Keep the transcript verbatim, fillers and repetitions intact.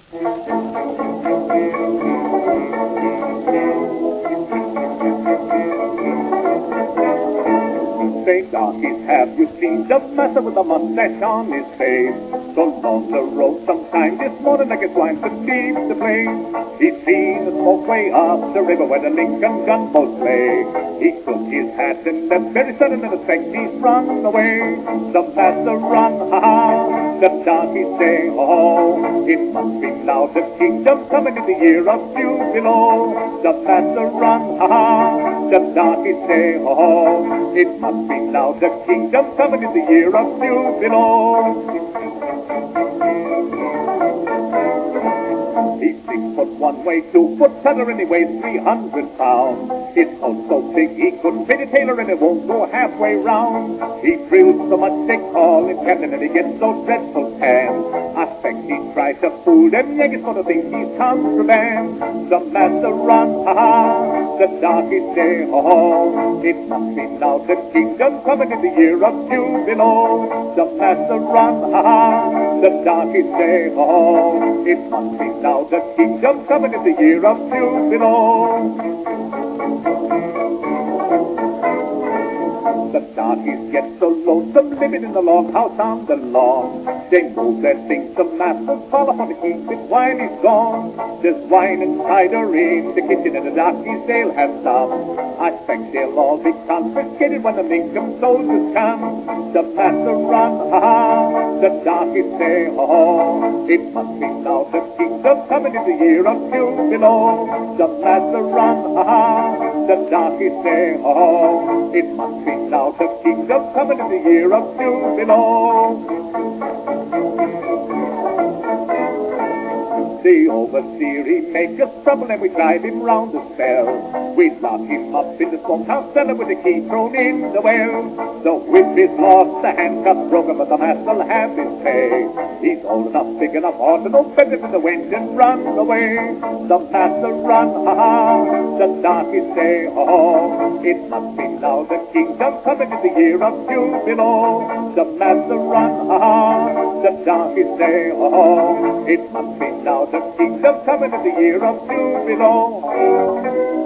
Say, darkies, have you seen the master with the mustache on his face? So long the road sometime this morning I guess wine to leave the place. He's seen the smoke way up the river where the Lincoln gunboats lay. He took his hat and the very sudden in effect he's run away. The master run, ha-ha, the darkies say, oh, it must be now the kingdom coming in the year of Jubilo. The master run, ha-ha, the darkies say, oh, it must be now the kingdom coming in the year of Jubilo. He's six foot one way, two foot seven, and he weighs three hundred pounds. His coat so big he couldn't fit a tailor, and it won't go halfway round. He drills so much they call him captain, and he gets so dreadful tan. I expect he tries to fool them Yankees for to think he's contraband. The master run, ha-ha, the darkies say, oh, it must be now the kingdom coming in the year of Jubilo. The master run, ha-ha, the darkies say, oh, it must be now the kingdom coming in the year of Jubilo. The darkies get so lonesome living in the log house on the lawn. They move their things, the master's fall upon to keep it while he's gone. There's wine and cider in the kitchen and the darkies they'll have some. I expect they'll all be confiscated when the Lincoln soldiers come. The master run, ha-ha, the darkies say, oh, it must be now the kingdom coming in the year of Jubilo. The master run, ha-ha, the darkies say, oh, it must be now the kingdom coming in the year of Jubilo. The overseer, he makes us trouble and we drive him round the cell. We lock him up in the smokehouse cellar with the key thrown in the well. The whip is lost, the handcuffs broken, but the master'll have his pay. He's old enough, big enough, ought to know better than the wind and run away. The master run, ha-ha, the darkies say, oh, it must be now the kingdom coming in the year of Jubilo. The master run, ha-ha, the darkies say, oh, it must be now the kingdom coming in the year of Jubilo.